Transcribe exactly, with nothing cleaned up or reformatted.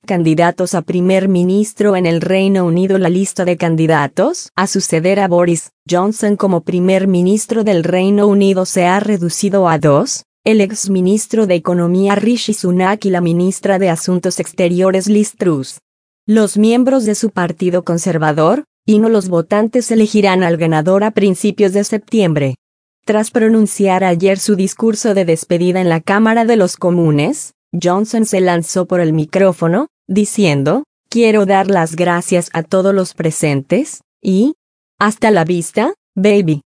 Candidatos a primer ministro en el Reino Unido. La lista de candidatos a suceder a Boris Johnson como primer ministro del Reino Unido se ha reducido a dos, el exministro de Economía Rishi Sunak y la ministra de Asuntos Exteriores Liz Truss. Los miembros de su partido conservador, y no los votantes, elegirán al ganador a principios de septiembre. Tras pronunciar ayer su discurso de despedida en la Cámara de los Comunes, Johnson se lanzó por el micrófono, diciendo: "Quiero dar las gracias a todos los presentes, y hasta la vista, baby".